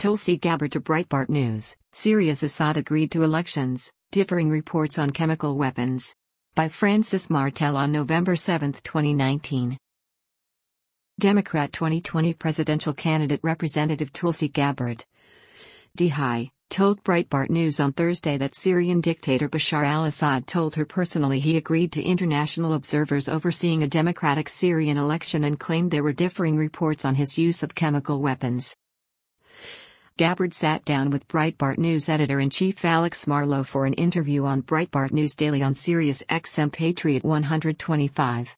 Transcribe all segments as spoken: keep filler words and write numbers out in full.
Tulsi Gabbard to Breitbart News, Syria's Assad agreed to elections, differing reports on chemical weapons. By Francis Martel on November seventh, twenty nineteen. Democrat twenty twenty presidential candidate Representative Tulsi Gabbard D H told Breitbart News on Thursday that Syrian dictator Bashar al-Assad told her personally he agreed to international observers overseeing a democratic Syrian election and claimed there were differing reports on his use of chemical weapons. Gabbard sat down with Breitbart News editor-in-chief Alex Marlow for an interview on Breitbart News Daily on Sirius X M Patriot one twenty-five.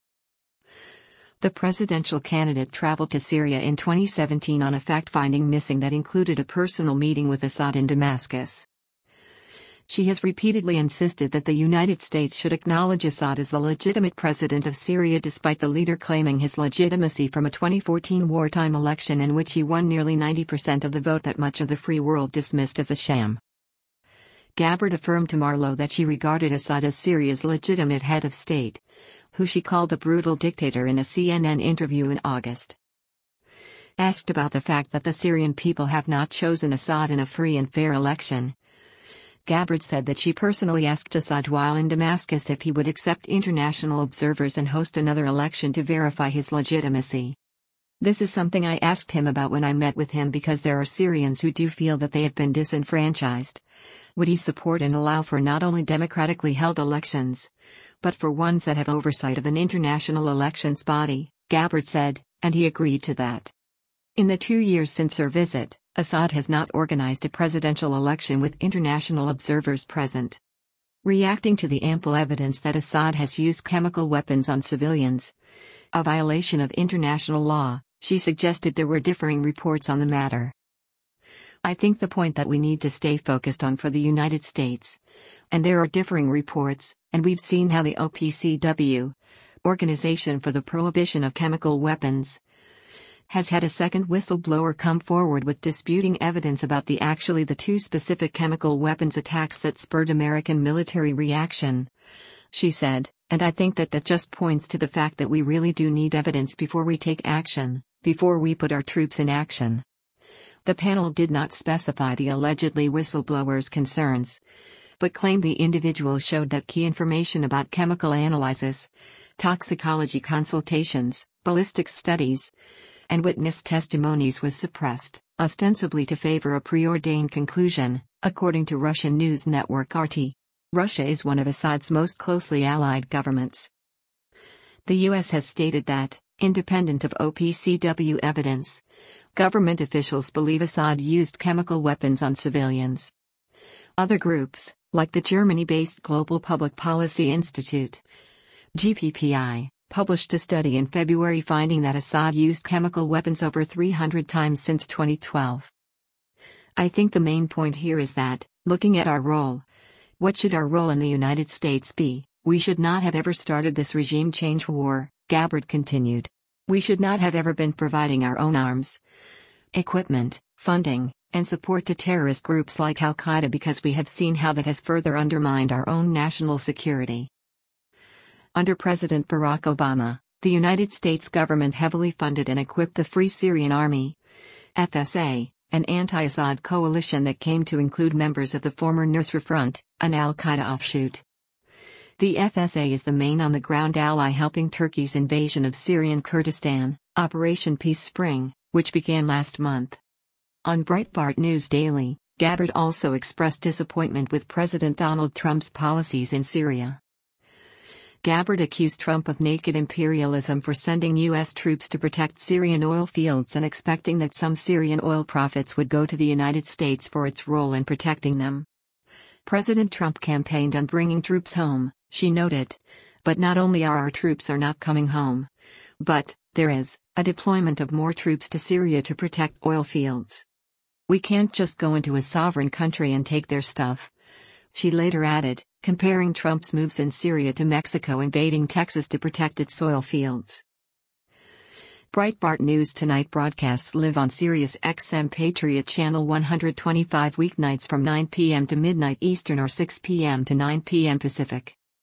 The presidential candidate traveled to Syria in twenty seventeen on a fact-finding mission that included a personal meeting with Assad in Damascus. She has repeatedly insisted that the United States should acknowledge Assad as the legitimate president of Syria, despite the leader claiming his legitimacy from a twenty fourteen wartime election in which he won nearly ninety percent of the vote that much of the free world dismissed as a sham. Gabbard affirmed to Marlow that she regarded Assad as Syria's legitimate head of state, who she called a brutal dictator in a C N N interview in August. Asked about the fact that the Syrian people have not chosen Assad in a free and fair election, Gabbard said that she personally asked Assad while in Damascus if he would accept international observers and host another election to verify his legitimacy. "This is something I asked him about when I met with him, because there are Syrians who do feel that they have been disenfranchised. Would he support and allow for not only democratically held elections, but for ones that have oversight of an international elections body?" Gabbard said, and he agreed to that. In the two years since her visit, Assad has not organized a presidential election with international observers present. Reacting to the ample evidence that Assad has used chemical weapons on civilians, a violation of international law, she suggested there were differing reports on the matter. "I think the point that we need to stay focused on for the United States, and there are differing reports, and we've seen how the O P C W, Organization for the Prohibition of Chemical Weapons, has had a second whistleblower come forward with disputing evidence about the actually the two specific chemical weapons attacks that spurred American military reaction," she said, "and I think that that just points to the fact that we really do need evidence before we take action, before we put our troops in action." The panel did not specify the allegedly whistleblower's concerns, but claimed the individual showed that key information about chemical analysis, toxicology consultations, ballistics studies, and witness testimonies was suppressed, ostensibly to favor a preordained conclusion, according to Russian news network R T. Russia is one of Assad's most closely allied governments. The U S has stated that, independent of O P C W evidence, government officials believe Assad used chemical weapons on civilians. Other groups, like the Germany-based Global Public Policy Institute, G P P I, published a study in February finding that Assad used chemical weapons over three hundred times since twenty twelve. "I think the main point here is that, looking at our role, what should our role in the United States be? We should not have ever started this regime change war," Gabbard continued. "We should not have ever been providing our own arms, equipment, funding, and support to terrorist groups like Al-Qaeda, because we have seen how that has further undermined our own national security." Under President Barack Obama, the United States government heavily funded and equipped the Free Syrian Army, F S A, an anti-Assad coalition that came to include members of the former Nusra Front, an al-Qaeda offshoot. The F S A is the main on-the-ground ally helping Turkey's invasion of Syrian Kurdistan, Operation Peace Spring, which began last month. On Breitbart News Daily, Gabbard also expressed disappointment with President Donald Trump's policies in Syria. Gabbard accused Trump of naked imperialism for sending U S troops to protect Syrian oil fields and expecting that some Syrian oil profits would go to the United States for its role in protecting them. President Trump campaigned on bringing troops home, she noted. But not only are our troops are not coming home, but there is a deployment of more troops to Syria to protect oil fields. We can't just go into a sovereign country and take their stuff, she later added, comparing Trump's moves in Syria to Mexico invading Texas to protect its oil fields. Breitbart News Tonight broadcasts live on Sirius X M Patriot Channel one twenty-five weeknights from nine p m to midnight Eastern or six p m to nine p m Pacific.